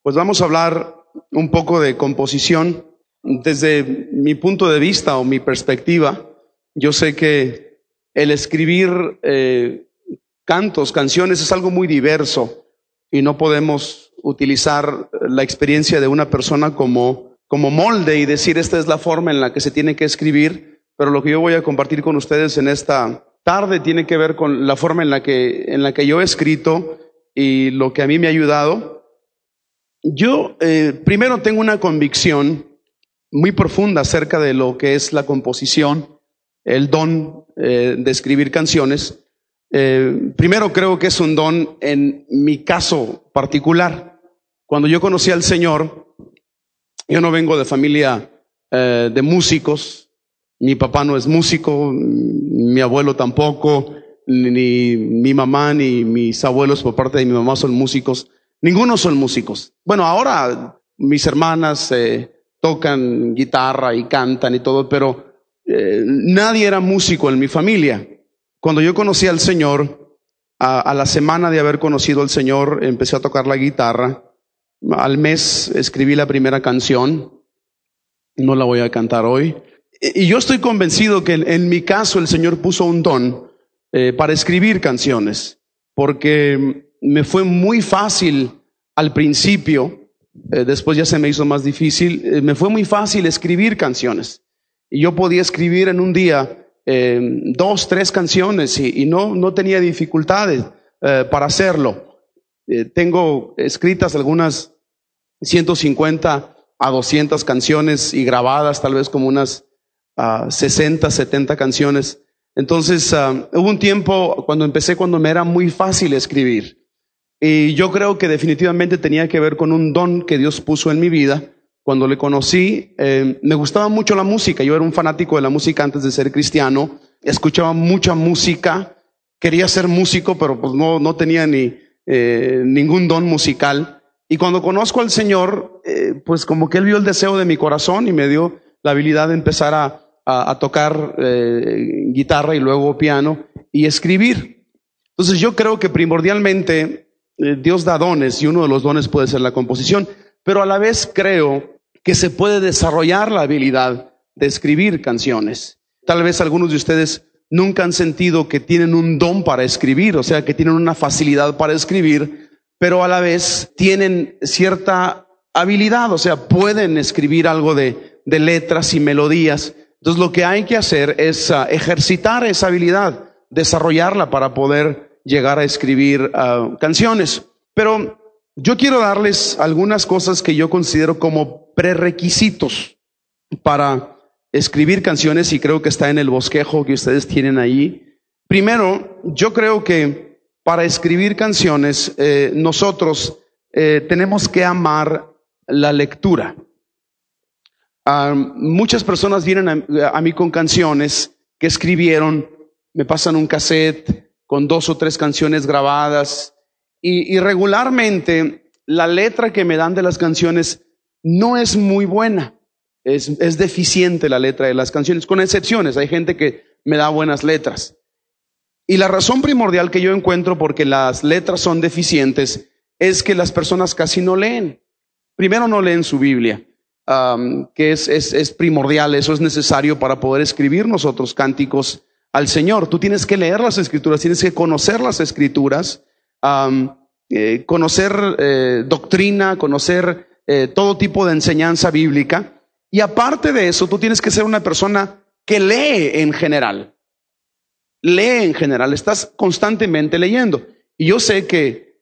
Pues vamos a hablar un poco de composición. Desde mi punto de vista o mi perspectiva, yo sé que el escribir canciones es algo muy diverso y no podemos utilizar la experiencia de una persona como molde y decir esta es la forma en la que se tiene que escribir, pero lo que yo voy a compartir con ustedes en esta tarde tiene que ver con la forma en la que yo he escrito y lo que a mí me ha ayudado. Yo primero tengo una convicción muy profunda acerca de lo que es la composición, el don de escribir canciones. Primero creo que es un don en mi caso particular. Cuando yo conocí al Señor, yo no vengo de familia de músicos, mi papá no es músico, mi abuelo tampoco, ni mi mamá ni mis abuelos por parte de mi mamá son músicos. Ninguno son músicos. Bueno, ahora mis hermanas tocan guitarra y cantan y todo, pero nadie era músico en mi familia. Cuando yo conocí al Señor, a la semana de haber conocido al Señor, empecé a tocar la guitarra. Al mes escribí la primera canción. No la voy a cantar hoy. Y yo estoy convencido que en mi caso el Señor puso un don para escribir canciones, porque me fue muy fácil al principio, después ya se me hizo más difícil, me fue muy fácil escribir canciones. Y yo podía escribir en un día 2, 3 canciones y no tenía dificultades para hacerlo. Tengo escritas algunas 150 a 200 canciones y grabadas tal vez como unas 60, 70 canciones. Entonces hubo un tiempo cuando me era muy fácil escribir. Y yo creo que definitivamente tenía que ver con un don que Dios puso en mi vida. Cuando le conocí, me gustaba mucho la música. Yo era un fanático de la música antes de ser cristiano. Escuchaba mucha música. Quería ser músico, pero pues no tenía ningún don musical. Y cuando conozco al Señor, pues como que Él vio el deseo de mi corazón y me dio la habilidad de empezar a tocar guitarra y luego piano y escribir. Entonces yo creo que primordialmente Dios da dones y uno de los dones puede ser la composición, pero a la vez creo que se puede desarrollar la habilidad de escribir canciones. Tal vez algunos de ustedes nunca han sentido que tienen un don para escribir, o sea, que tienen una facilidad para escribir, pero a la vez tienen cierta habilidad, o sea, pueden escribir algo de letras y melodías. Entonces lo que hay que hacer es ejercitar esa habilidad, desarrollarla para poder llegar a escribir canciones. Pero yo quiero darles algunas cosas que yo considero como prerequisitos para escribir canciones y creo que está en el bosquejo que ustedes tienen ahí. Primero, yo creo que para escribir canciones nosotros tenemos que amar la lectura. Muchas personas vienen a mí con canciones que escribieron, me pasan un cassette con 2 o 3 canciones grabadas y regularmente la letra que me dan de las canciones no es muy buena, es deficiente la letra de las canciones, con excepciones, hay gente que me da buenas letras. Y la razón primordial que yo encuentro porque las letras son deficientes es que las personas casi no leen. Primero no leen su Biblia, que es primordial, eso es necesario para poder escribir nosotros cánticos al Señor. Tú tienes que leer las Escrituras, tienes que conocer las Escrituras, conocer doctrina, conocer todo tipo de enseñanza bíblica. Y aparte de eso, tú tienes que ser una persona que lee en general. Lee en general, estás constantemente leyendo. Y yo sé que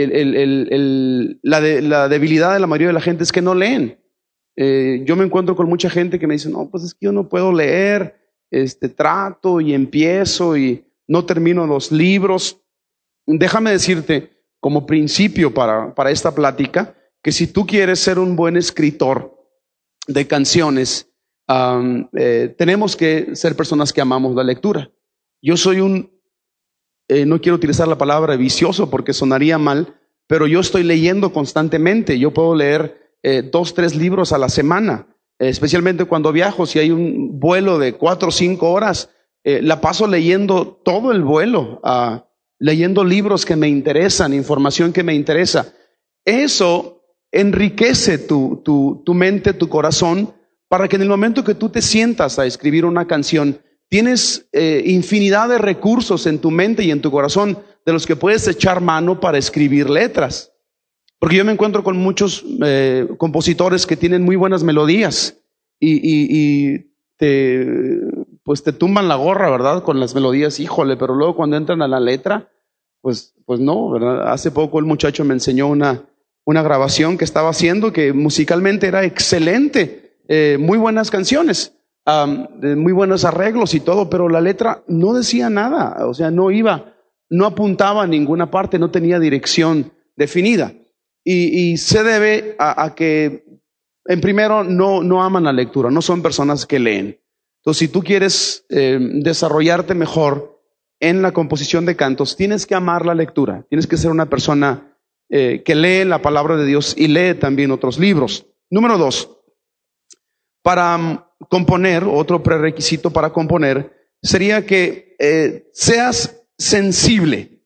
la debilidad de la mayoría de la gente es que no leen. Yo me encuentro con mucha gente que me dice, no, pues es que yo no puedo leer, trato y empiezo y no termino los libros. Déjame decirte como principio para esta plática que si tú quieres ser un buen escritor de canciones, tenemos que ser personas que amamos la lectura. Yo soy no quiero utilizar la palabra vicioso porque sonaría mal, pero yo estoy leyendo constantemente. Yo puedo leer 2, 3 libros a la semana, especialmente cuando viajo. Si hay un vuelo de 4 o 5 horas, la paso leyendo todo el vuelo, leyendo libros que me interesan, información que me interesa. Eso enriquece tu mente, tu corazón, para que en el momento que tú te sientas a escribir una canción, tienes infinidad de recursos en tu mente y en tu corazón de los que puedes echar mano para escribir letras. Porque yo me encuentro con muchos compositores que tienen muy buenas melodías y te tumban la gorra, ¿verdad? Con las melodías, híjole, pero luego cuando entran a la letra, pues no, ¿verdad? Hace poco el muchacho me enseñó una grabación que estaba haciendo que musicalmente era excelente, muy buenas canciones, muy buenos arreglos y todo, pero la letra no decía nada, o sea, no apuntaba a ninguna parte, no tenía dirección definida. Y se debe a que, en primero, no aman la lectura, no son personas que leen. Entonces, si tú quieres desarrollarte mejor en la composición de cantos, tienes que amar la lectura, tienes que ser una persona que lee la palabra de Dios y lee también otros libros. Número 2, para componer, otro prerequisito para componer sería que seas sensible.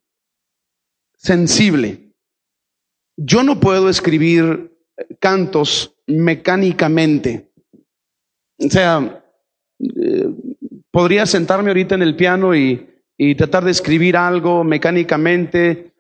Yo no puedo escribir cantos mecánicamente. O sea, podría sentarme ahorita en el piano y tratar de escribir algo mecánicamente.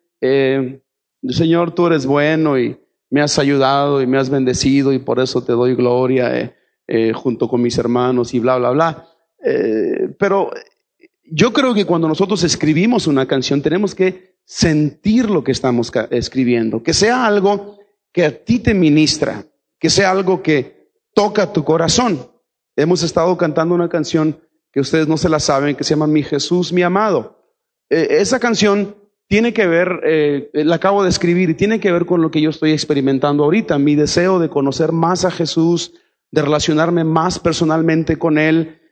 Señor, tú eres bueno y me has ayudado y me has bendecido y por eso te doy gloria junto con mis hermanos y bla, bla, bla. Pero yo creo que cuando nosotros escribimos una canción tenemos que sentir lo que estamos escribiendo, que sea algo que a ti te ministra, que sea algo que toca tu corazón. Hemos estado cantando una canción que ustedes no se la saben, que se llama Mi Jesús, mi amado. Esa canción tiene que ver, la acabo de escribir, y tiene que ver con lo que yo estoy experimentando ahorita, mi deseo de conocer más a Jesús, de relacionarme más personalmente con Él.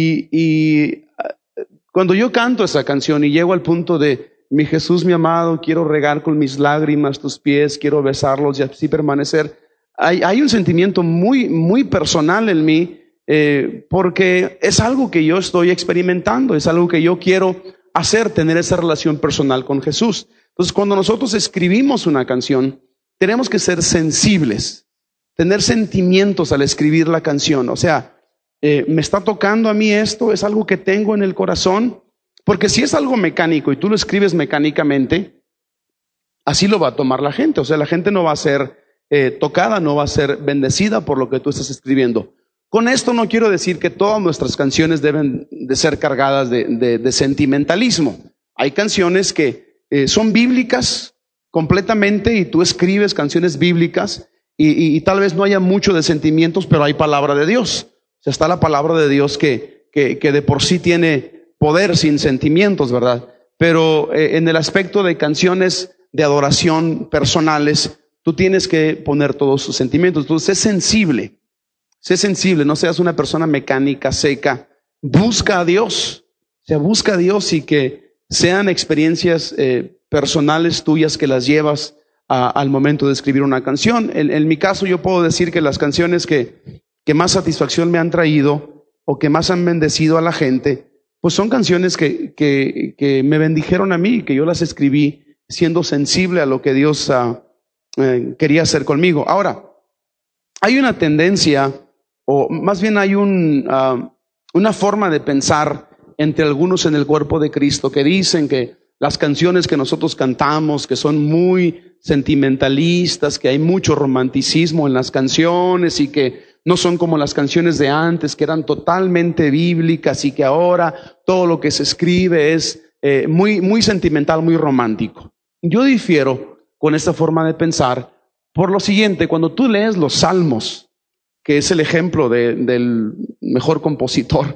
Y cuando yo canto esa canción y llego al punto de mi Jesús, mi amado, quiero regar con mis lágrimas tus pies, quiero besarlos y así permanecer, hay un sentimiento muy, muy personal en mí, porque es algo que yo estoy experimentando, es algo que yo quiero hacer, tener esa relación personal con Jesús. Entonces, cuando nosotros escribimos una canción, tenemos que ser sensibles, tener sentimientos al escribir la canción. O sea, me está tocando a mí esto, es algo que tengo en el corazón, porque si es algo mecánico y tú lo escribes mecánicamente, así lo va a tomar la gente. O sea, la gente no va a ser tocada, no va a ser bendecida por lo que tú estás escribiendo. Con esto no quiero decir que todas nuestras canciones deben de ser cargadas de sentimentalismo. Hay canciones que son bíblicas completamente y tú escribes canciones bíblicas y tal vez no haya mucho de sentimientos, pero hay palabra de Dios. O sea, está la palabra de Dios que de por sí tiene poder sin sentimientos, ¿verdad? Pero en el aspecto de canciones de adoración personales, tú tienes que poner todos sus sentimientos. Entonces, sé sensible, no seas una persona mecánica, seca. Busca a Dios, o sea, busca a Dios y que sean experiencias personales tuyas que las llevas al momento de escribir una canción. En mi caso, yo puedo decir que las canciones que más satisfacción me han traído o que más han bendecido a la gente, pues son canciones que me bendijeron a mí, que yo las escribí siendo sensible a lo que Dios quería hacer conmigo. Ahora, hay una tendencia, o más bien hay una forma de pensar entre algunos en el cuerpo de Cristo que dicen que las canciones que nosotros cantamos, que son muy sentimentalistas, que hay mucho romanticismo en las canciones y que no son como las canciones de antes, que eran totalmente bíblicas y que ahora todo lo que se escribe es muy, muy sentimental, muy romántico. Yo difiero con esta forma de pensar por lo siguiente: cuando tú lees los Salmos, que es el ejemplo del mejor compositor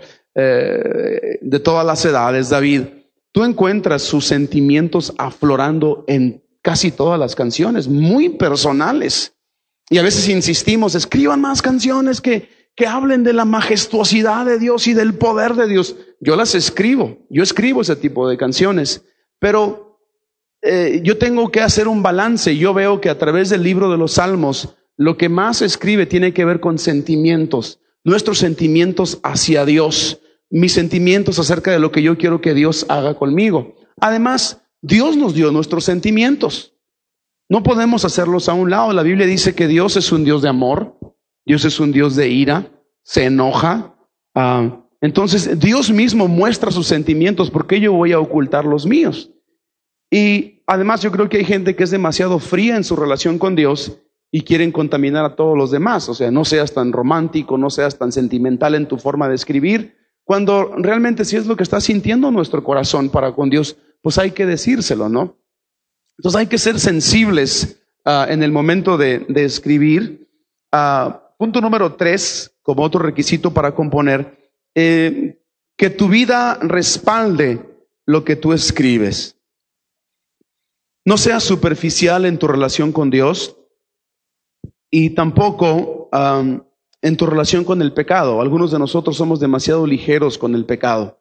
de todas las edades, David, tú encuentras sus sentimientos aflorando en casi todas las canciones, muy personales. Y a veces insistimos, escriban más canciones que hablen de la majestuosidad de Dios y del poder de Dios. Yo escribo ese tipo de canciones, pero yo tengo que hacer un balance. Yo veo que a través del libro de los Salmos, lo que más se escribe tiene que ver con sentimientos, nuestros sentimientos hacia Dios, mis sentimientos acerca de lo que yo quiero que Dios haga conmigo. Además, Dios nos dio nuestros sentimientos. No podemos hacerlos a un lado. La Biblia dice que Dios es un Dios de amor, Dios es un Dios de ira, se enoja. Entonces Dios mismo muestra sus sentimientos. ¿Por qué yo voy a ocultar los míos? Y además yo creo que hay gente que es demasiado fría en su relación con Dios y quieren contaminar a todos los demás. O sea, no seas tan romántico, no seas tan sentimental en tu forma de escribir, cuando realmente si es lo que está sintiendo nuestro corazón para con Dios, pues hay que decírselo, ¿no? Entonces hay que ser sensibles en el momento de escribir. Punto número 3, como otro requisito para componer, que tu vida respalde lo que tú escribes. No seas superficial en tu relación con Dios y tampoco en tu relación con el pecado. Algunos de nosotros somos demasiado ligeros con el pecado.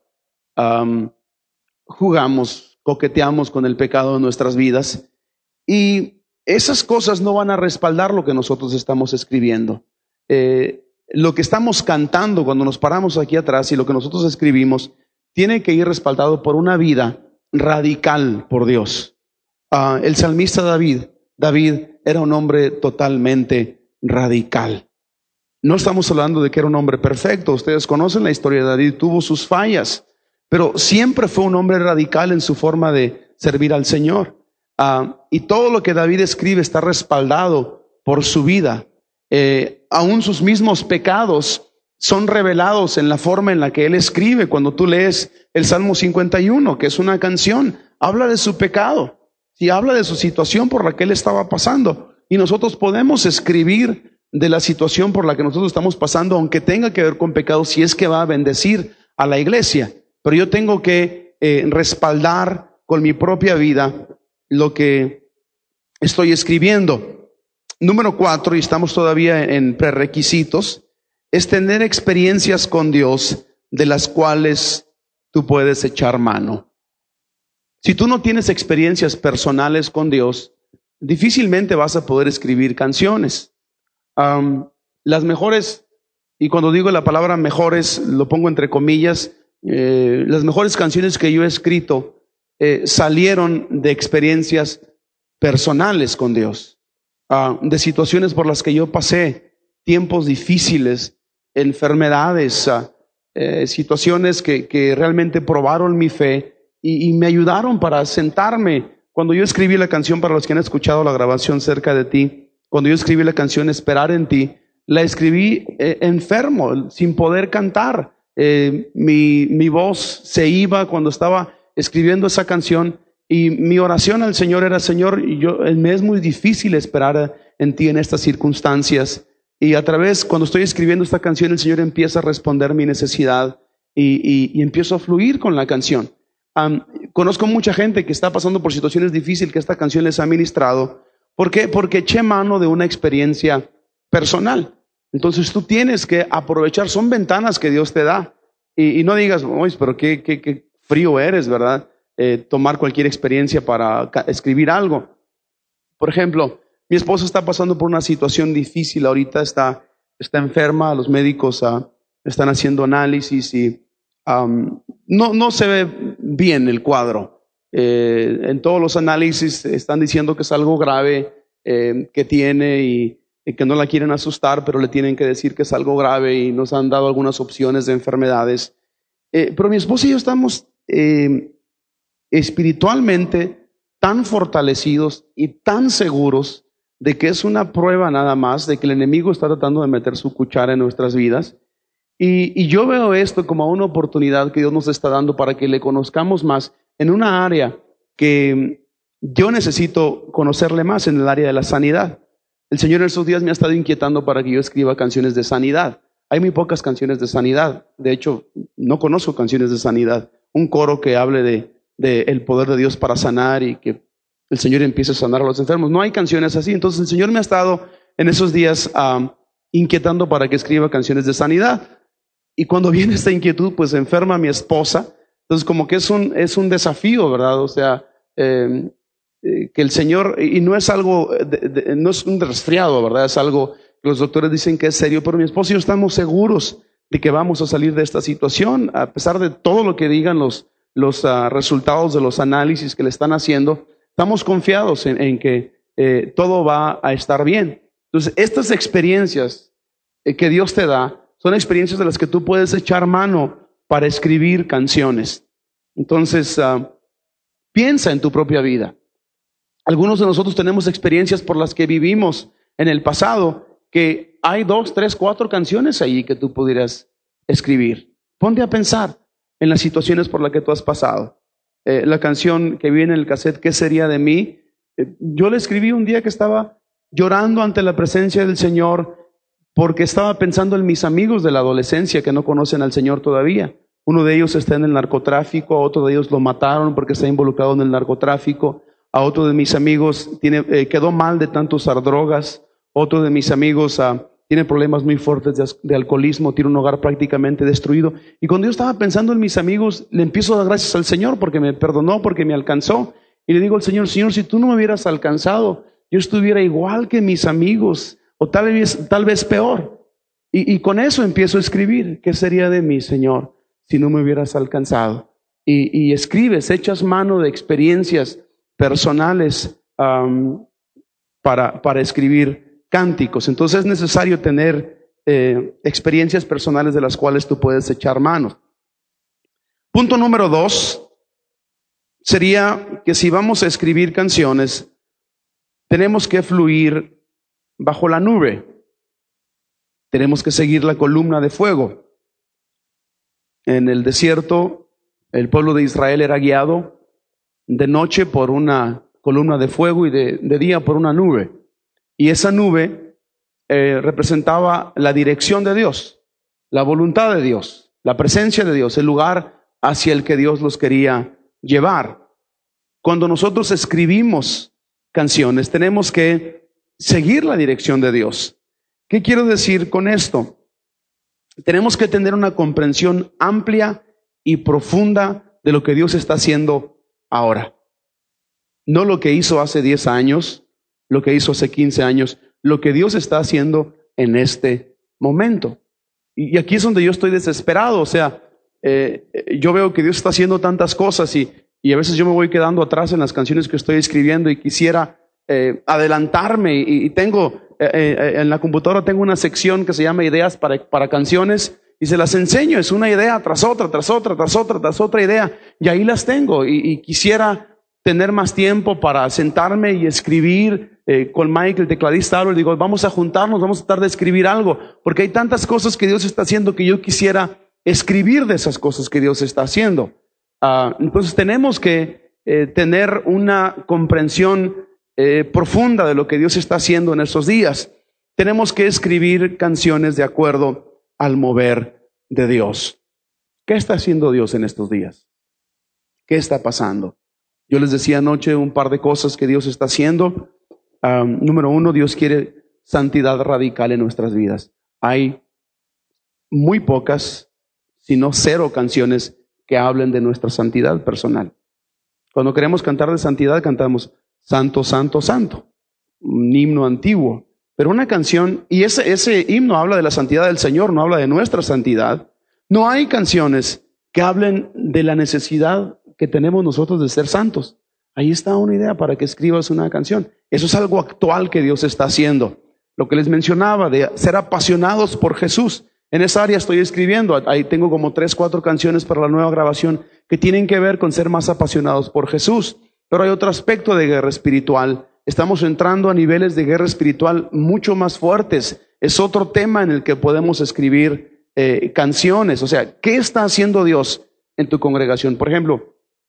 Jugamos, coqueteamos con el pecado en nuestras vidas y esas cosas no van a respaldar lo que nosotros estamos escribiendo. Lo que estamos cantando cuando nos paramos aquí atrás y lo que nosotros escribimos tiene que ir respaldado por una vida radical por Dios. El salmista David era un hombre totalmente radical. No estamos hablando de que era un hombre perfecto. Ustedes conocen la historia de David, tuvo sus fallas, pero siempre fue un hombre radical en su forma de servir al Señor. Y todo lo que David escribe está respaldado por su vida. Aún sus mismos pecados son revelados en la forma en la que él escribe. Cuando tú lees el Salmo 51, que es una canción, habla de su pecado. Si habla de su situación por la que él estaba pasando, y nosotros podemos escribir de la situación por la que nosotros estamos pasando, aunque tenga que ver con pecado, si es que va a bendecir a la iglesia. Pero yo tengo que respaldar con mi propia vida lo que estoy escribiendo. Número 4, y estamos todavía en prerequisitos, es tener experiencias con Dios de las cuales tú puedes echar mano. Si tú no tienes experiencias personales con Dios, difícilmente vas a poder escribir canciones. Las mejores, y cuando digo la palabra mejores, lo pongo entre comillas, las mejores canciones que yo he escrito salieron de experiencias personales con Dios, de situaciones por las que yo pasé, tiempos difíciles, enfermedades, situaciones que realmente probaron mi fe. Y me ayudaron para sentarme. Cuando yo escribí la canción, para los que han escuchado la grabación Cerca de Ti, cuando yo escribí la canción Esperar en Ti, la escribí enfermo, sin poder cantar. Mi voz se iba cuando estaba escribiendo esa canción y mi oración al Señor era: Señor, me es muy difícil esperar en Ti en estas circunstancias. Y a través, cuando estoy escribiendo esta canción, el Señor empieza a responder mi necesidad y empiezo a fluir con la canción. Conozco mucha gente que está pasando por situaciones difíciles que esta canción les ha ministrado. ¿Por qué? Porque eché mano de una experiencia personal. Entonces tú tienes que aprovechar, son ventanas que Dios te da. Y no digas: oye, pero qué frío eres, ¿verdad? Tomar cualquier experiencia para escribir algo. Por ejemplo, mi esposa está pasando por una situación difícil ahorita, está enferma, los médicos están haciendo análisis y no se ve bien el cuadro. En todos los análisis están diciendo que es algo grave que tiene y que no la quieren asustar, pero le tienen que decir que es algo grave y nos han dado algunas opciones de enfermedades. Pero mi esposa y yo estamos espiritualmente tan fortalecidos y tan seguros de que es una prueba nada más, de que el enemigo está tratando de meter su cuchara en nuestras vidas. Y yo veo esto como una oportunidad que Dios nos está dando para que le conozcamos más en una área que yo necesito conocerle más, en el área de la sanidad. El Señor en estos días me ha estado inquietando para que yo escriba canciones de sanidad. Hay muy pocas canciones de sanidad. De hecho, no conozco canciones de sanidad. Un coro que hable de el poder de Dios para sanar y que el Señor empiece a sanar a los enfermos. No hay canciones así. Entonces el Señor me ha estado en esos días inquietando para que escriba canciones de sanidad. Y cuando viene esta inquietud, pues se enferma mi esposa. Entonces como que es un desafío, ¿verdad? O sea, que el Señor, y no es algo, no es un resfriado, ¿verdad? Es algo que los doctores dicen que es serio, pero mi esposa y yo estamos seguros de que vamos a salir de esta situación, a pesar de todo lo que digan los resultados de los análisis que le están haciendo. Estamos confiados en que todo va a estar bien. Entonces, estas experiencias que Dios te da son experiencias de las que tú puedes echar mano para escribir canciones. Entonces, piensa en tu propia vida. Algunos de nosotros tenemos experiencias por las que vivimos en el pasado, que hay 2, 3, 4 canciones ahí que tú pudieras escribir. Ponte a pensar en las situaciones por las que tú has pasado. La canción que viene en el cassette, ¿qué sería de mí? Yo la escribí un día que estaba llorando ante la presencia del Señor, porque estaba pensando en mis amigos de la adolescencia que no conocen al Señor todavía. Uno de ellos está en el narcotráfico, a otro de ellos lo mataron porque está involucrado en el narcotráfico, a otro de mis amigos quedó mal de tanto usar drogas, otro de mis amigos tiene problemas muy fuertes de alcoholismo, tiene un hogar prácticamente destruido. Y cuando yo estaba pensando en mis amigos, le empiezo a dar gracias al Señor porque me perdonó, porque me alcanzó. Y le digo al Señor, Señor, si tú no me hubieras alcanzado, yo estuviera igual que mis amigos, o tal vez peor. Y con eso empiezo a escribir. ¿Qué sería de mí, Señor, si no me hubieras alcanzado? Y escribes, echas mano de experiencias personales para escribir cánticos. Entonces es necesario tener experiencias personales de las cuales tú puedes echar mano. Punto número 2 sería que si vamos a escribir canciones, tenemos que fluir bajo la nube. Tenemos que seguir la columna de fuego. En el desierto, el pueblo de Israel era guiado de noche por una columna de fuego y de día por una nube. Y esa nube representaba la dirección de Dios, la voluntad de Dios, la presencia de Dios, el lugar hacia el que Dios los quería llevar. Cuando nosotros escribimos canciones, tenemos que seguir la dirección de Dios. ¿Qué quiero decir con esto? Tenemos que tener una comprensión amplia y profunda de lo que Dios está haciendo ahora. No lo que hizo hace 10 años, lo que hizo hace 15 años, lo que Dios está haciendo en este momento. Y aquí es donde yo estoy desesperado. O sea, yo veo que Dios está haciendo tantas cosas y a veces yo me voy quedando atrás en las canciones que estoy escribiendo y quisiera adelantarme y tengo en la computadora tengo una sección que se llama ideas para canciones y se las enseño. Es una idea tras otra, tras otra, tras otra, tras otra idea y ahí las tengo y quisiera tener más tiempo para sentarme y escribir con Mike, el tecladista. Hablo y digo, vamos a juntarnos, vamos a tratar de escribir algo, porque hay tantas cosas que Dios está haciendo que yo quisiera escribir de esas cosas que Dios está haciendo. Entonces tenemos que tener una comprensión profunda de lo que Dios está haciendo en estos días. Tenemos que escribir canciones de acuerdo al mover de Dios. ¿Qué está haciendo Dios en estos días? ¿Qué está pasando? Yo les decía anoche un par de cosas que Dios está haciendo. Número 1, Dios quiere santidad radical en nuestras vidas. Hay muy pocas, si no 0 canciones que hablen de nuestra santidad personal. Cuando queremos cantar de santidad, cantamos Santo, Santo, Santo, un himno antiguo. Pero una canción, y ese himno habla de la santidad del Señor, no habla de nuestra santidad. No hay canciones que hablen de la necesidad que tenemos nosotros de ser santos. Ahí está una idea para que escribas una canción. Eso es algo actual que Dios está haciendo. Lo que les mencionaba de ser apasionados por Jesús. En esa área estoy escribiendo. Ahí tengo como 3, 4 canciones para la nueva grabación que tienen que ver con ser más apasionados por Jesús. Pero hay otro aspecto de guerra espiritual. Estamos entrando a niveles de guerra espiritual mucho más fuertes. Es otro tema en el que podemos escribir canciones. O sea, ¿qué está haciendo Dios en tu congregación? Por ejemplo,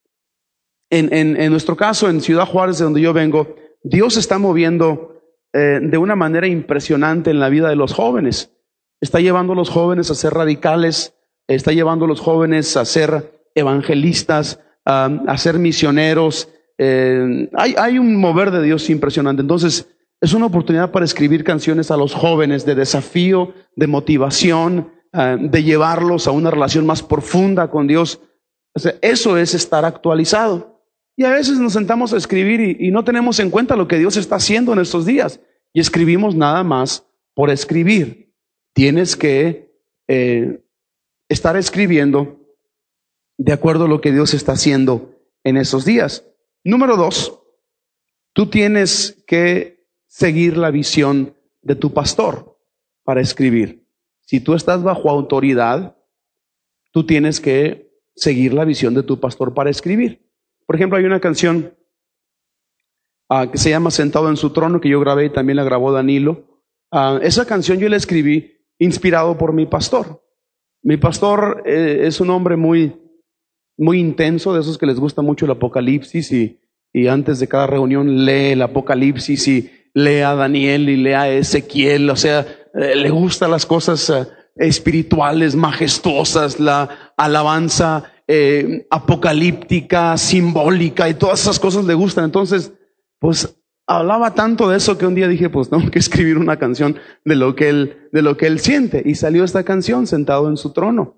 en nuestro caso, en Ciudad Juárez, de donde yo vengo, Dios está moviendo de una manera impresionante en la vida de los jóvenes. Está llevando a los jóvenes a ser radicales, está llevando a los jóvenes a ser evangelistas, a ser misioneros. Hay un mover de Dios impresionante. Entonces, es una oportunidad para escribir canciones a los jóvenes de desafío, de motivación, de llevarlos a una relación más profunda con Dios. O sea, eso es estar actualizado. Y a veces nos sentamos a escribir y no tenemos en cuenta lo que Dios está haciendo en estos días. Y escribimos nada más por escribir. Tienes que estar escribiendo de acuerdo a lo que Dios está haciendo en estos días. Número 2, Tú tienes que seguir la visión de tu pastor para escribir. Si tú estás bajo autoridad, tú tienes que seguir la visión de tu pastor para escribir. Por ejemplo, hay una canción que se llama Sentado en su trono, que yo grabé y también la grabó Danilo. Esa canción yo la escribí inspirado por mi pastor. Mi pastor es un hombre muy intenso, de esos que les gusta mucho el Apocalipsis y antes de cada reunión lee el Apocalipsis y lee a Daniel y lee a Ezequiel. O sea, le gustan las cosas espirituales, majestuosas, la alabanza apocalíptica, simbólica, y todas esas cosas le gustan. Entonces, pues hablaba tanto de eso que un día dije, pues tengo que escribir una canción de lo que él siente. Y salió esta canción, Sentado en su trono,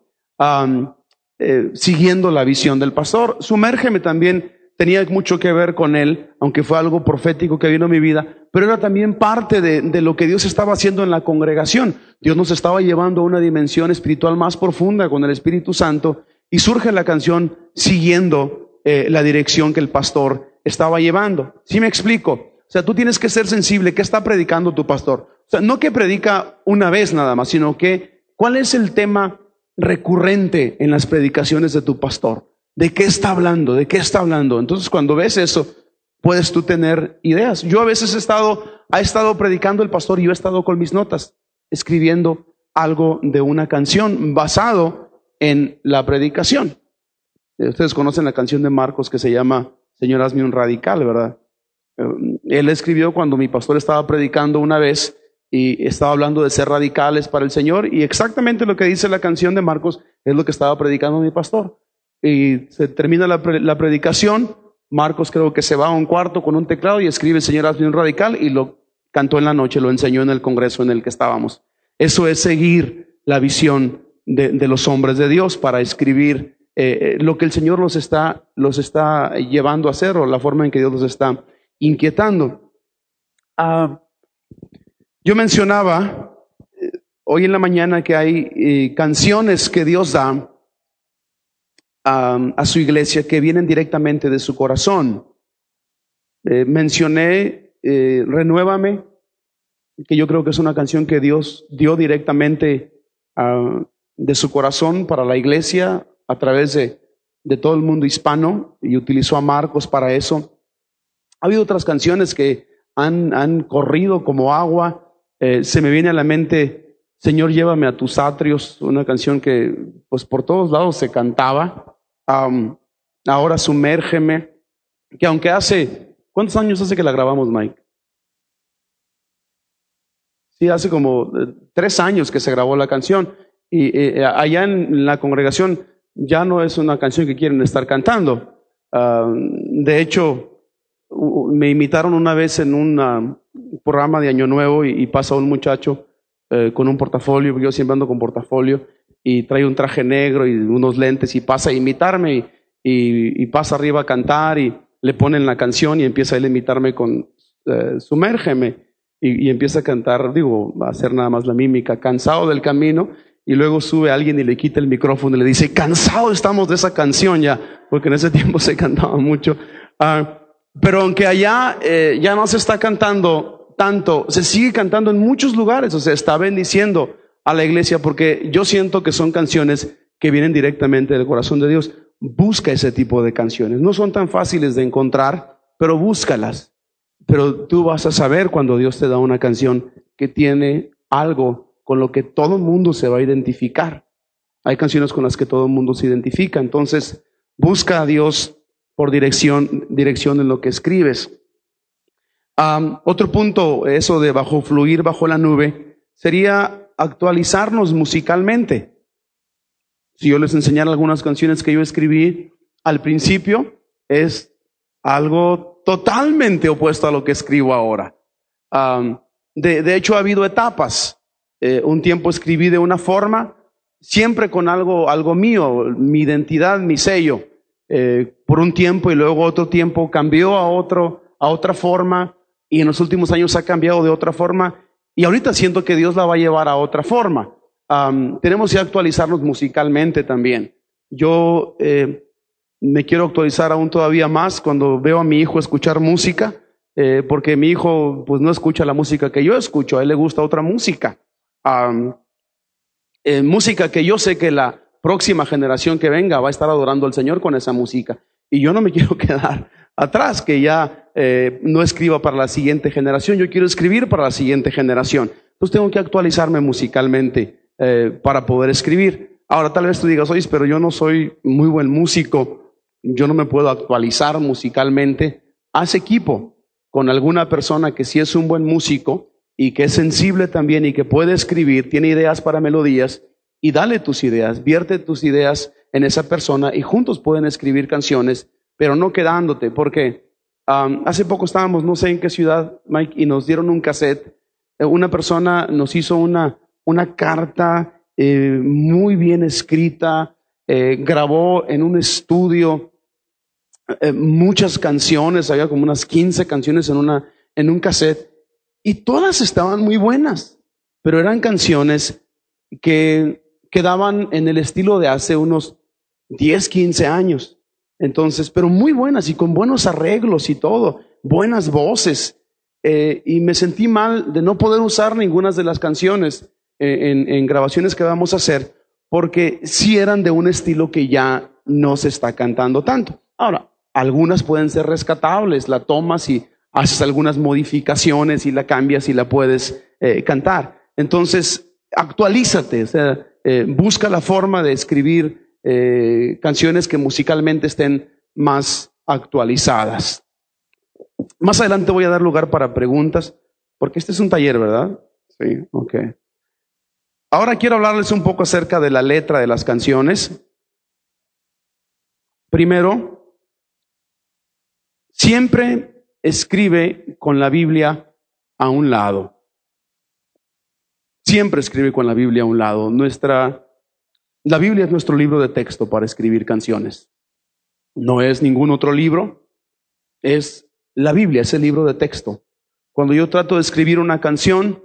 siguiendo la visión del pastor. Sumérgeme también tenía mucho que ver con él, aunque fue algo profético que vino a mi vida, pero era también parte de lo que Dios estaba haciendo en la congregación. Dios nos estaba llevando a una dimensión espiritual más profunda con el Espíritu Santo, y surge la canción siguiendo la dirección que el pastor estaba llevando. ¿Sí me explico? O sea, tú tienes que ser sensible. ¿Qué está predicando tu pastor? O sea, no que predica una vez nada más, sino que ¿cuál es el tema recurrente en las predicaciones de tu pastor? ¿De qué está hablando? ¿De qué está hablando? Entonces, cuando ves eso, puedes tú tener ideas. Yo a veces ha estado predicando el pastor y yo he estado con mis notas, escribiendo algo de una canción basado en la predicación. Ustedes conocen la canción de Marcos que se llama Señor, hazme un radical, ¿verdad? Él escribió cuando mi pastor estaba predicando una vez y estaba hablando de ser radicales para el Señor, y exactamente lo que dice la canción de Marcos es lo que estaba predicando mi pastor. Y se termina la predicación. Marcos creo que se va a un cuarto con un teclado y escribe Señor, hazme un radical, y lo cantó en la noche, lo enseñó en el congreso en el que estábamos. Eso es seguir la visión de los hombres de Dios para escribir lo que el Señor los está llevando a hacer, o la forma en que Dios los está inquietando. Yo mencionaba hoy en la mañana que hay canciones que Dios da a su iglesia que vienen directamente de su corazón. Mencioné Renuévame, que yo creo que es una canción que Dios dio directamente de su corazón para la iglesia a través de todo el mundo hispano, y utilizó a Marcos para eso. Ha habido otras canciones que han corrido como agua. Se me viene a la mente Señor, llévame a tus atrios, una canción que pues por todos lados se cantaba. Ahora Sumérgeme, que aunque ¿cuántos años hace que la grabamos, Mike? Sí, hace como 3 años que se grabó la canción, y allá en la congregación ya no es una canción que quieren estar cantando. De hecho, me invitaron una vez en un programa de Año Nuevo y pasa un muchacho con un portafolio. Yo siempre ando con portafolio, y trae un traje negro y unos lentes, y pasa a imitarme y pasa arriba a cantar, y le ponen la canción y empieza él a imitarme con Sumérgeme, y empieza a cantar, a hacer nada más la mímica, cansado del camino. Y luego sube alguien y le quita el micrófono y le dice, cansado estamos de esa canción ya, porque en ese tiempo se cantaba mucho. Pero aunque allá ya no se está cantando tanto, se sigue cantando en muchos lugares. O sea, está bendiciendo a la iglesia, porque yo siento que son canciones que vienen directamente del corazón de Dios. Busca ese tipo de canciones. No son tan fáciles de encontrar, pero búscalas. Pero tú vas a saber cuando Dios te da una canción que tiene algo con lo que todo el mundo se va a identificar. Hay canciones con las que todo el mundo se identifica. Entonces, busca a Dios por dirección en lo que escribes. Otro punto, eso de fluir bajo la nube, sería actualizarnos musicalmente. Si yo les enseñara algunas canciones que yo escribí al principio, es algo totalmente opuesto a lo que escribo ahora. De hecho, ha habido etapas. Un tiempo escribí de una forma, siempre con algo mío, mi identidad, mi sello, por un tiempo, y luego otro tiempo cambió a otra forma, y en los últimos años ha cambiado de otra forma, y ahorita siento que Dios la va a llevar a otra forma. Tenemos que actualizarnos musicalmente también. Yo me quiero actualizar aún todavía más cuando veo a mi hijo escuchar música. porque mi hijo pues no escucha la música que yo escucho, a él le gusta otra música. Música que yo sé que la próxima generación que venga va a estar adorando al Señor con esa música. Y yo no me quiero quedar atrás, que ya no escriba para la siguiente generación, yo quiero escribir para la siguiente generación. Entonces tengo que actualizarme musicalmente para poder escribir. Ahora tal vez tú digas, oye, pero yo no soy muy buen músico, yo no me puedo actualizar musicalmente. Haz equipo con alguna persona que sí es un buen músico y que es sensible también y que puede escribir, tiene ideas para melodías, y dale tus ideas, vierte tus ideas en esa persona y juntos pueden escribir canciones, pero no quedándote, porque hace poco estábamos, no sé en qué ciudad, Mike, y nos dieron un cassette. Una persona nos hizo una carta muy bien escrita, grabó en un estudio muchas canciones, había como unas 15 canciones en un cassette, y todas estaban muy buenas, pero eran canciones que quedaban en el estilo de hace unos 10, 15 años. Entonces, pero muy buenas y con buenos arreglos y todo, buenas voces. Y me sentí mal de no poder usar ninguna de las canciones en grabaciones que vamos a hacer, porque sí eran de un estilo que ya no se está cantando tanto. Ahora, algunas pueden ser rescatables, la tomas y haces algunas modificaciones y la cambias y la puedes cantar. Entonces, actualízate, o sea, busca la forma de escribir canciones que musicalmente estén más actualizadas. Más adelante voy a dar lugar para preguntas, porque este es un taller, ¿verdad? Sí, ok. Ahora quiero hablarles un poco acerca de la letra de las canciones. Primero, siempre escribe con la Biblia a un lado. Siempre escribe con la Biblia a un lado. La Biblia es nuestro libro de texto para escribir canciones. No es ningún otro libro, es la Biblia, es el libro de texto. Cuando yo trato de escribir una canción,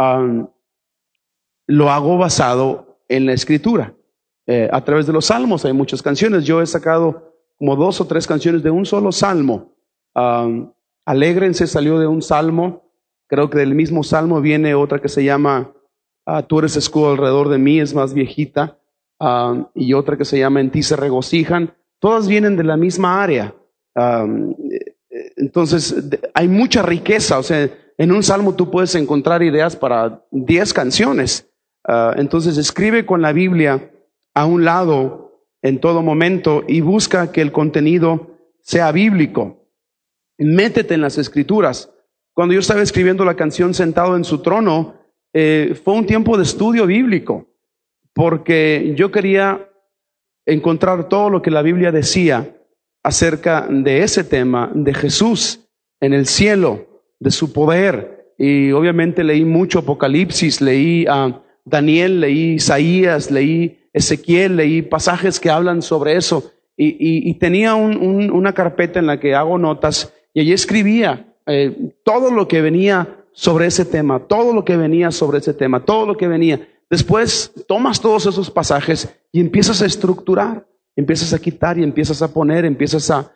lo hago basado en la Escritura. A través de los salmos hay muchas canciones. Yo he sacado como 2 o 3 canciones de un solo salmo. Alégrense salió de un salmo. Creo que del mismo salmo viene otra que se llama Tú eres escudo alrededor de mí, es más viejita. Y otra que se llama En ti se regocijan. Todas vienen de la misma área. Entonces hay mucha riqueza. O sea, en un salmo tú puedes encontrar ideas para 10 canciones. Entonces escribe con la Biblia a un lado en todo momento y busca que el contenido sea bíblico. Métete en las Escrituras. Cuando yo estaba escribiendo la canción Sentado en su trono, fue un tiempo de estudio bíblico, porque yo quería encontrar todo lo que la Biblia decía acerca de ese tema, de Jesús en el cielo, de su poder. Y obviamente leí mucho Apocalipsis, leí Daniel, leí Isaías, leí Ezequiel, leí pasajes que hablan sobre eso. Y tenía una carpeta en la que hago notas y allí escribía todo lo que venía sobre ese tema, todo lo que venía sobre ese tema, todo lo que venía. Después tomas todos esos pasajes y empiezas a estructurar, empiezas a quitar y empiezas a poner, empiezas a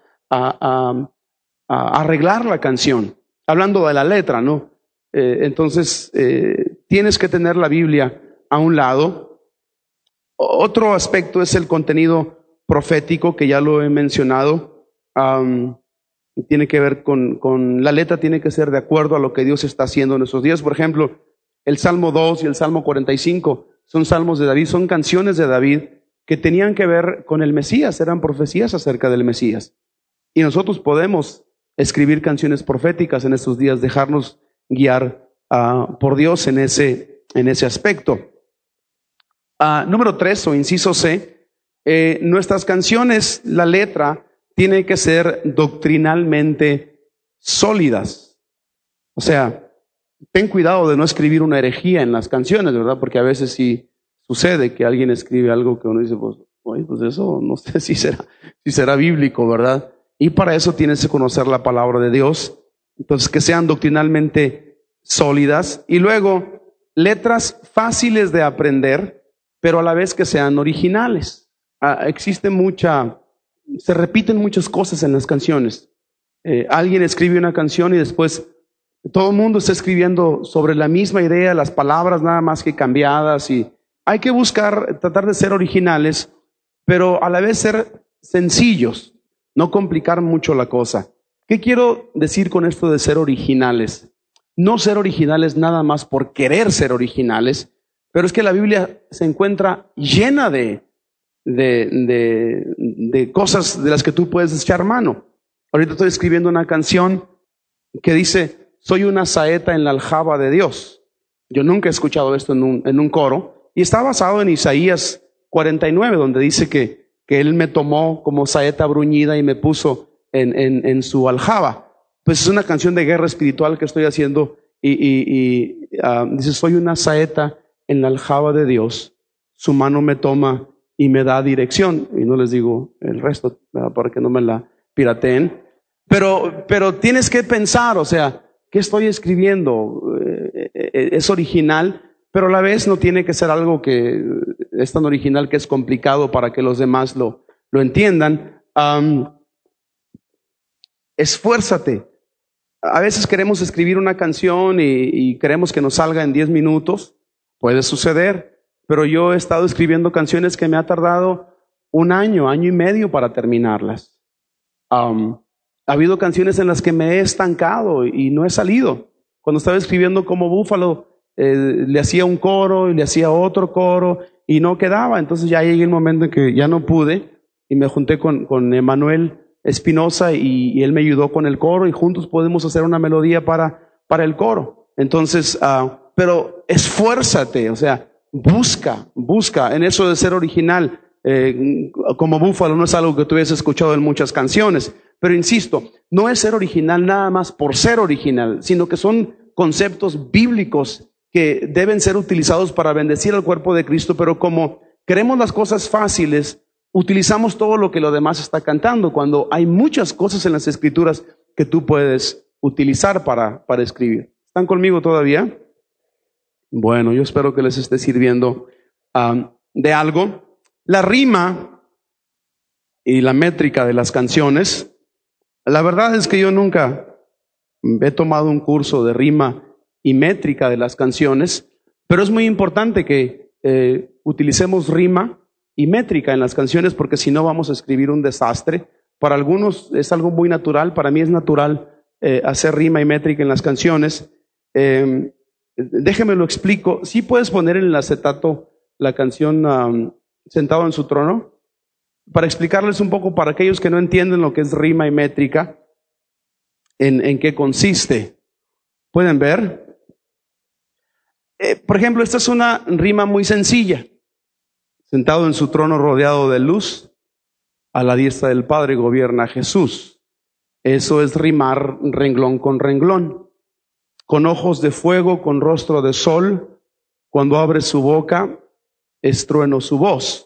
arreglar la canción, hablando de la letra, ¿no? Entonces, tienes que tener la Biblia a un lado. Otro aspecto es el contenido profético, que ya lo he mencionado. Tiene que ver con la letra, tiene que ser de acuerdo a lo que Dios está haciendo en esos días. Por ejemplo, el Salmo 2 y el Salmo 45 son salmos de David, son canciones de David que tenían que ver con el Mesías, eran profecías acerca del Mesías. Y nosotros podemos escribir canciones proféticas en estos días, dejarnos guiar por Dios en ese aspecto. Número 3 o inciso C, nuestras canciones, la letra, tiene que ser doctrinalmente sólidas. O sea, ten cuidado de no escribir una herejía en las canciones, ¿verdad? Porque a veces sí sucede que alguien escribe algo que uno dice, pues, oye, pues eso no sé si será bíblico, ¿verdad? Y para eso tienes que conocer la palabra de Dios. Entonces, que sean doctrinalmente sólidas. Y luego, letras fáciles de aprender, pero a la vez que sean originales. Se repiten muchas cosas en las canciones. Alguien escribe una canción y después todo el mundo está escribiendo sobre la misma idea, las palabras nada más que cambiadas, y hay que buscar, tratar de ser originales, pero a la vez ser sencillos, no complicar mucho la cosa. ¿Qué quiero decir con esto de ser originales? No ser originales nada más por querer ser originales, pero es que la Biblia se encuentra llena de cosas de las que tú puedes echar mano. Ahorita estoy escribiendo una canción que dice: soy una saeta en la aljaba de Dios. Yo nunca he escuchado esto en un coro, y está basado en Isaías 49, donde dice que Él me tomó como saeta bruñida y me puso en su aljaba. Pues es una canción de guerra espiritual que estoy haciendo, y dice: soy una saeta en la aljaba de Dios, su mano me toma y me da dirección. Y no les digo el resto, ¿verdad?, para que no me la pirateen. Pero tienes que pensar, o sea, ¿qué estoy escribiendo? Es original, pero a la vez no tiene que ser algo que es tan original que es complicado para que los demás lo entiendan. Esfuérzate. A veces queremos escribir una canción y queremos que nos salga en 10 minutos. Puede suceder, pero yo he estado escribiendo canciones que me ha tardado 1 año, 1 año y medio para terminarlas. Ha habido canciones en las que me he estancado y no he salido. Cuando estaba escribiendo Como Búfalo, le hacía un coro y le hacía otro coro y no quedaba. Entonces ya llegué el momento en que ya no pude, y me junté con Emanuel Espinosa, y él me ayudó con el coro, y juntos podemos hacer una melodía para el coro. Entonces, pero esfuérzate, o sea, busca en eso de ser original. Como Búfalo no es algo que tú hayas escuchado en muchas canciones, pero insisto, no es ser original nada más por ser original, sino que son conceptos bíblicos que deben ser utilizados para bendecir al cuerpo de Cristo. Pero como queremos las cosas fáciles, utilizamos todo lo que lo demás está cantando, cuando hay muchas cosas en las Escrituras que tú puedes utilizar para escribir. ¿Están conmigo todavía? Bueno, yo espero que les esté sirviendo de algo. La rima y la métrica de las canciones, la verdad es que yo nunca he tomado un curso de rima y métrica de las canciones, pero es muy importante que utilicemos rima y métrica en las canciones, porque si no vamos a escribir un desastre. Para algunos es algo muy natural, para mí es natural hacer rima y métrica en las canciones. Déjeme lo explico. ¿Sí puedes poner en el acetato la canción Sentado en su trono? Para explicarles un poco, para aquellos que no entienden lo que es rima y métrica, en qué consiste. ¿Pueden ver? Por ejemplo, esta es una rima muy sencilla. Sentado en su trono rodeado de luz, a la diestra del Padre gobierna Jesús. Eso es rimar renglón con renglón. Con ojos de fuego, con rostro de sol, cuando abre su boca, es trueno su voz.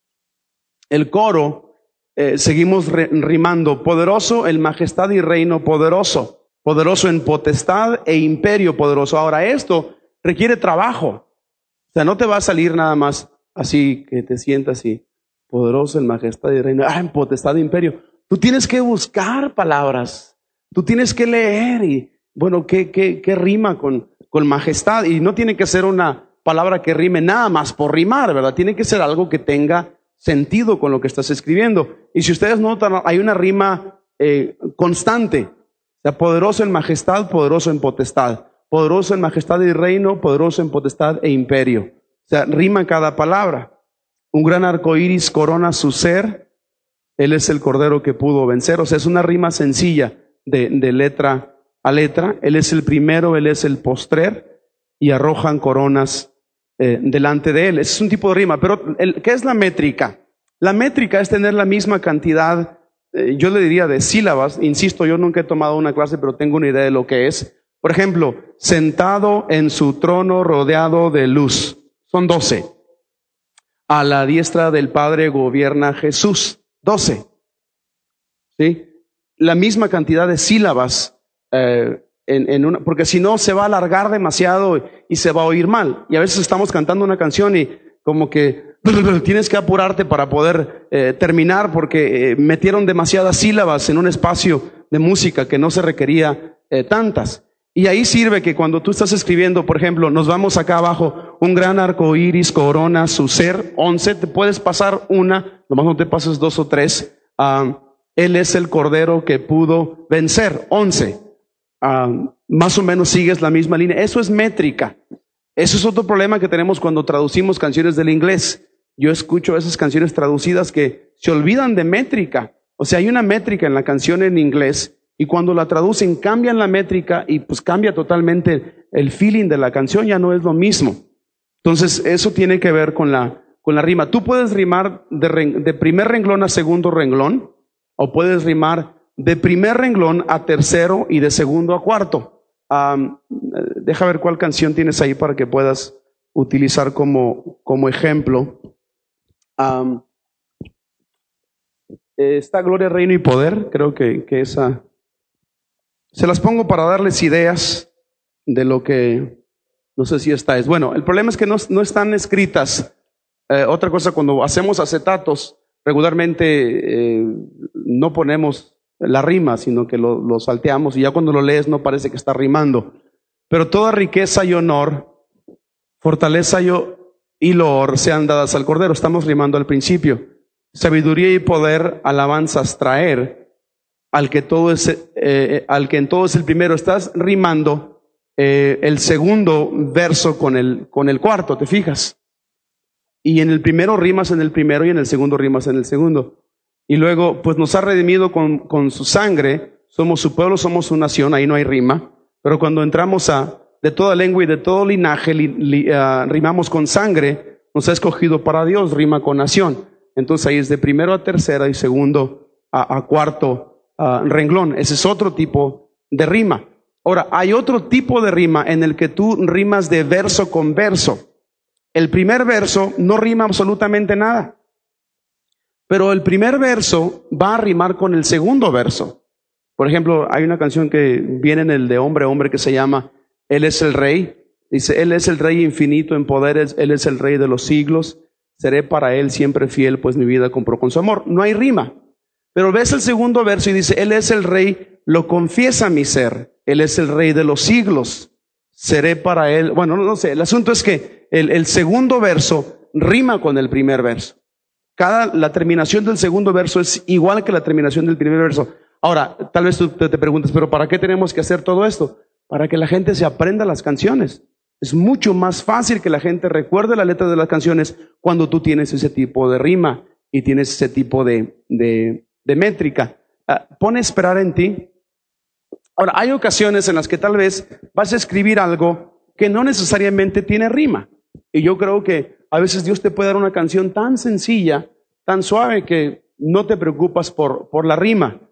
El coro, seguimos rimando: poderoso en majestad y reino poderoso, poderoso en potestad e imperio poderoso. Ahora, esto requiere trabajo. O sea, no te va a salir nada más así que te sientas y poderoso en majestad y reino, en potestad e imperio. Tú tienes que buscar palabras, tú tienes que leer y, bueno, ¿qué rima con majestad? Y no tiene que ser una palabra que rime nada más por rimar, ¿verdad? Tiene que ser algo que tenga sentido con lo que estás escribiendo. Y si ustedes notan, hay una rima constante. O sea, poderoso en majestad, poderoso en potestad, poderoso en majestad y reino, poderoso en potestad e imperio. O sea, rima cada palabra. Un gran arco iris corona su ser. Él es el cordero que pudo vencer. O sea, es una rima sencilla de letra a letra. Él es el primero, Él es el postrer, y arrojan coronas delante de Él. Ese es un tipo de rima. Pero, ¿qué es la métrica? La métrica es tener la misma cantidad, yo le diría, de sílabas. Insisto, yo nunca he tomado una clase, pero tengo una idea de lo que es. Por ejemplo, sentado en su trono rodeado de luz. Son 12. A la diestra del Padre gobierna Jesús. 12. ¿Sí? La misma cantidad de sílabas porque si no se va a alargar demasiado y se va a oír mal. Y a veces estamos cantando una canción y como que tienes que apurarte para poder terminar, porque metieron demasiadas sílabas en un espacio de música que no se requería tantas. Y ahí sirve que cuando tú estás escribiendo, por ejemplo, nos vamos acá abajo, un gran arco iris corona su ser, 11, te puedes pasar una, nomás no te pases 2 o 3. Él es el cordero que pudo vencer, 11. Más o menos sigues la misma línea. Eso es métrica. Eso es otro problema que tenemos cuando traducimos canciones del inglés. Yo escucho esas canciones traducidas que se olvidan de métrica. O sea, hay una métrica en la canción en inglés y cuando la traducen cambian la métrica y pues cambia totalmente el feeling de la canción, ya no es lo mismo. Entonces, eso tiene que ver con la rima. Tú puedes rimar de primer renglón a segundo renglón o puedes rimar de primer renglón a tercero y de segundo a cuarto. Deja ver cuál canción tienes ahí para que puedas utilizar como ejemplo. Está Gloria, Reino y Poder, creo que esa. Se las pongo para darles ideas de lo que, no sé si esta es. Bueno, el problema es que no están escritas. Otra cosa, cuando hacemos acetatos, regularmente no ponemos la rima, sino que lo salteamos y ya cuando lo lees no parece que está rimando. Pero toda riqueza y honor, fortaleza y loor sean dadas al Cordero. Estamos rimando al principio. Sabiduría y poder, alabanzas traer al que en todo es el primero. Estás rimando el segundo verso con el cuarto, ¿te fijas? Y en el primero rimas en el primero y en el segundo rimas en el segundo. Y luego, pues nos ha redimido con su sangre, somos su pueblo, somos su nación, ahí no hay rima. Pero cuando entramos de toda lengua y de todo linaje, rimamos con sangre, nos ha escogido para Dios, rima con nación. Entonces ahí es de primero a tercera y segundo a cuarto renglón. Ese es otro tipo de rima. Ahora, hay otro tipo de rima en el que tú rimas de verso con verso. El primer verso no rima absolutamente nada, pero el primer verso va a rimar con el segundo verso. Por ejemplo, hay una canción que viene en el de Hombre a Hombre que se llama Él es el Rey. Dice, Él es el Rey infinito en poder, Él es el Rey de los siglos. Seré para Él siempre fiel, pues mi vida compró con su amor. No hay rima. Pero ves el segundo verso y dice, Él es el Rey, lo confiesa mi ser. Él es el Rey de los siglos. Seré para Él. Bueno, no sé. El asunto es que el segundo verso rima con el primer verso. La terminación del segundo verso es igual que la terminación del primer verso. Ahora, tal vez tú te preguntes, ¿pero para qué tenemos que hacer todo esto? Para que la gente se aprenda las canciones. Es mucho más fácil que la gente recuerde la letra de las canciones cuando tú tienes ese tipo de rima y tienes ese tipo de métrica. Pone esperar en ti. Ahora, hay ocasiones en las que tal vez vas a escribir algo que no necesariamente tiene rima. Y yo creo que a veces Dios te puede dar una canción tan sencilla, tan suave, que no te preocupas por la rima.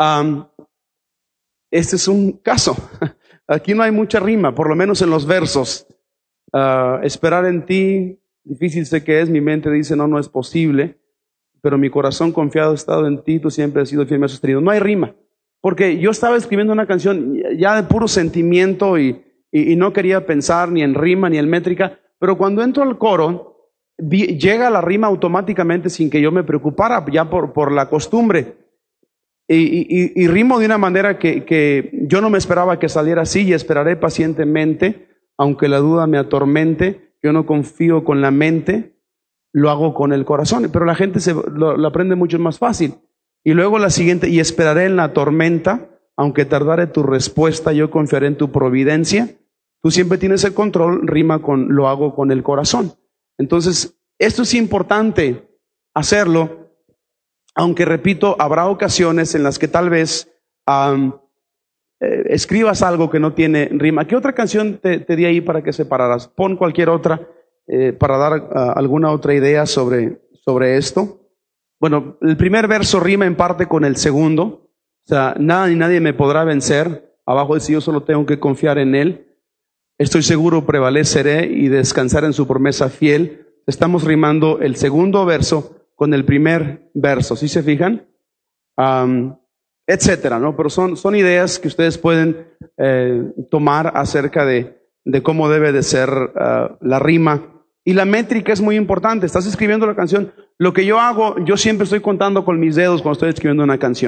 Este es un caso. Aquí no hay mucha rima, por lo menos en los versos. Esperar en ti, difícil sé que es, mi mente dice no es posible, pero mi corazón confiado ha estado en ti, tú siempre has sido fiel, me has sostenido. No hay rima, porque yo estaba escribiendo una canción ya de puro sentimiento y no quería pensar ni en rima ni en métrica, pero cuando entro al coro, llega la rima automáticamente sin que yo me preocupara, ya por la costumbre. Y rimo de una manera que yo no me esperaba que saliera así, y esperaré pacientemente, aunque la duda me atormente, yo no confío con la mente, lo hago con el corazón, pero la gente lo aprende mucho más fácil. Y luego la siguiente, y esperaré en la tormenta, aunque tardare tu respuesta, yo confiaré en tu providencia. Tú siempre tienes el control, rima lo hago con el corazón. Entonces, esto es importante hacerlo, aunque repito, habrá ocasiones en las que tal vez escribas algo que no tiene rima. ¿Qué otra canción te di ahí para que separaras? Pon cualquier otra para dar alguna otra idea sobre esto. Bueno, el primer verso rima en parte con el segundo. O sea, nada ni nadie me podrá vencer. Abajo dice, yo solo tengo que confiar en Él. Estoy seguro prevaleceré y descansar en su promesa fiel. Estamos rimando el segundo verso con el primer verso, ¿sí se fijan? Etcétera, ¿no? Pero son ideas que ustedes pueden tomar acerca de cómo debe de ser la rima. Y la métrica es muy importante. Estás escribiendo la canción. Lo que yo hago, yo siempre estoy contando con mis dedos cuando estoy escribiendo una canción.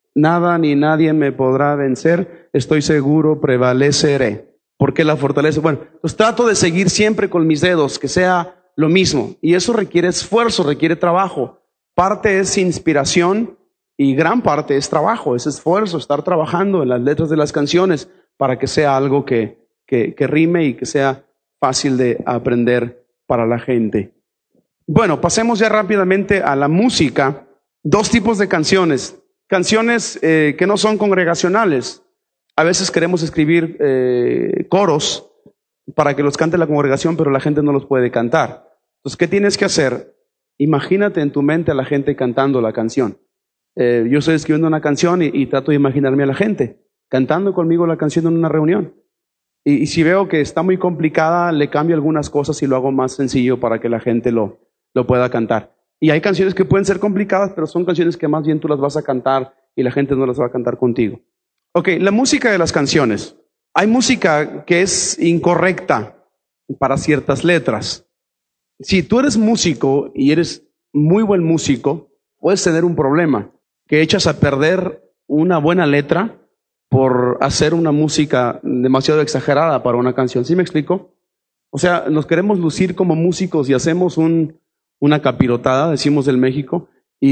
Nada ni nadie me podrá vencer, estoy seguro prevaleceré. ¿Por qué la fortaleza? Bueno, pues trato de seguir siempre con mis dedos, que sea lo mismo. Y eso requiere esfuerzo, requiere trabajo. Parte es inspiración y gran parte es trabajo, es esfuerzo, estar trabajando en las letras de las canciones para que sea algo que rime y que sea fácil de aprender para la gente. Bueno, pasemos ya rápidamente a la música. Dos tipos de canciones. Canciones que no son congregacionales. A veces queremos escribir coros para que los cante la congregación, pero la gente no los puede cantar. Entonces, ¿qué tienes que hacer? Imagínate en tu mente a la gente cantando la canción. Yo estoy escribiendo una canción y trato de imaginarme a la gente cantando conmigo la canción en una reunión. Y si veo que está muy complicada, le cambio algunas cosas y lo hago más sencillo para que la gente lo pueda cantar. Y hay canciones que pueden ser complicadas, pero son canciones que más bien tú las vas a cantar y la gente no las va a cantar contigo. Ok, la música de las canciones. Hay música que es incorrecta para ciertas letras. Si tú eres músico y eres muy buen músico, puedes tener un problema, que echas a perder una buena letra por hacer una música demasiado exagerada para una canción. ¿Sí me explico? O sea, nos queremos lucir como músicos y hacemos una capirotada, decimos del México,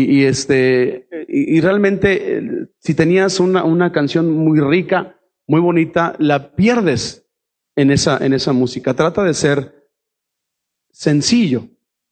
y realmente si tenías una canción muy rica, muy bonita, la pierdes en esa música. Trata de ser sencillo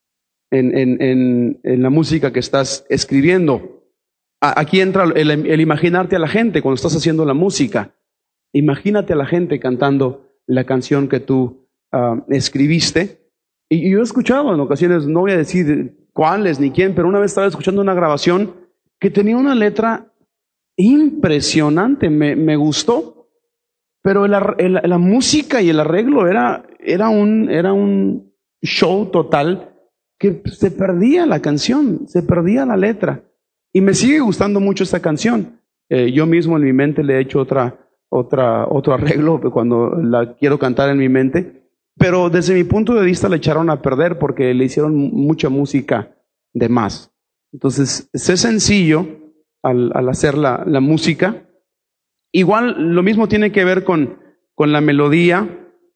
en la música que estás escribiendo. Aquí entra el imaginarte a la gente cuando estás haciendo la música. Imagínate a la gente cantando la canción que tú escribiste. Y yo he escuchado en ocasiones, no voy a decir cuáles ni quién, pero una vez estaba escuchando una grabación que tenía una letra impresionante, me gustó, pero la música y el arreglo era un show total que se perdía la canción, se perdía la letra. Y me sigue gustando mucho esta canción. Yo mismo en mi mente le he hecho otro arreglo cuando la quiero cantar en mi mente. Pero desde mi punto de vista la echaron a perder porque le hicieron mucha música de más. Entonces, sé sencillo al hacer la música. Igual lo mismo tiene que ver con la melodía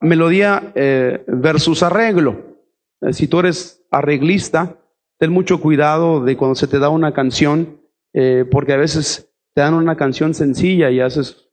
versus arreglo. Si tú eres arreglista, ten mucho cuidado de cuando se te da una canción, porque a veces te dan una canción sencilla y haces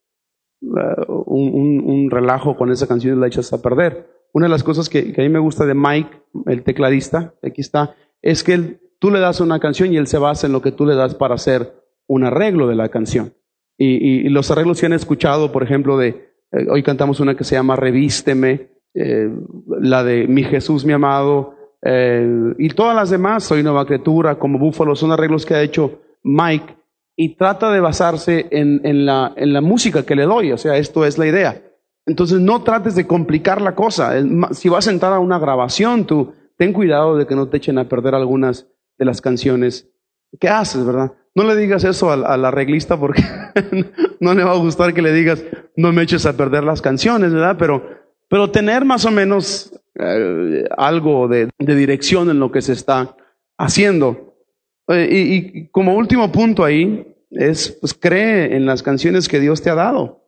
un relajo con esa canción y la echas a perder. Una de las cosas que a mí me gusta de Mike, el tecladista, aquí está, es que tú le das una canción y él se basa en lo que tú le das para hacer un arreglo de la canción. Y los arreglos que han escuchado, por ejemplo, hoy cantamos una que se llama Revísteme, la de Mi Jesús, mi amado, y todas las demás, Soy nueva criatura, Como búfalo, son arreglos que ha hecho Mike y trata de basarse en la música que le doy. O sea, esto es la idea. Entonces no trates de complicar la cosa. Si vas a entrar a una grabación, tú ten cuidado de que no te echen a perder algunas de las canciones que haces, ¿verdad? No le digas eso al arreglista porque no le va a gustar que le digas no me eches a perder las canciones, ¿verdad? Pero tener más o menos algo de dirección en lo que se está haciendo. Y como último punto ahí es, pues cree en las canciones que Dios te ha dado.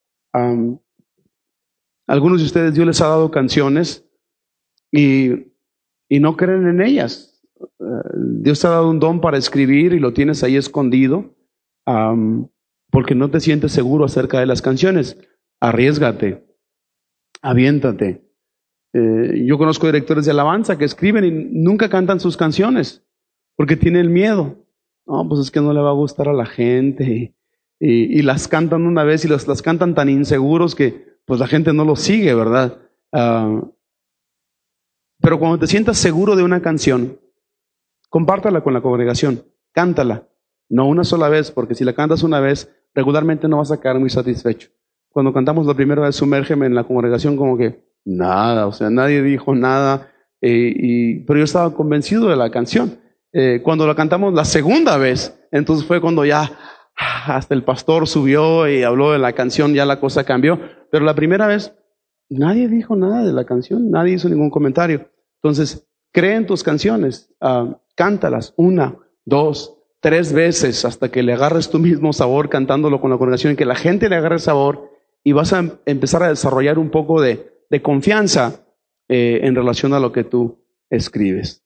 Algunos de ustedes Dios les ha dado canciones y no creen en ellas. Dios te ha dado un don para escribir y lo tienes ahí escondido porque no te sientes seguro acerca de las canciones. Arriésgate, aviéntate. Yo conozco directores de alabanza que escriben y nunca cantan sus canciones porque tienen miedo. No, pues es que no le va a gustar a la gente y las cantan una vez y las cantan tan inseguros que pues la gente no los sigue, ¿verdad? Pero cuando te sientas seguro de una canción, compártala con la congregación, cántala, no una sola vez, porque si la cantas una vez, regularmente no vas a quedar muy satisfecho. Cuando cantamos la primera vez Sumérgeme en la congregación, como que nada, o sea, nadie dijo nada, pero yo estaba convencido de la canción. Cuando la cantamos la segunda vez, entonces fue cuando ya hasta el pastor subió y habló de la canción, ya la cosa cambió. Pero la primera vez, nadie dijo nada de la canción, nadie hizo ningún comentario. Entonces, cree en tus canciones, cántalas 1, 2, 3 veces hasta que le agarres tú mismo sabor cantándolo con la congregación y que la gente le agarre sabor, y vas a empezar a desarrollar un poco de confianza en relación a lo que tú escribes.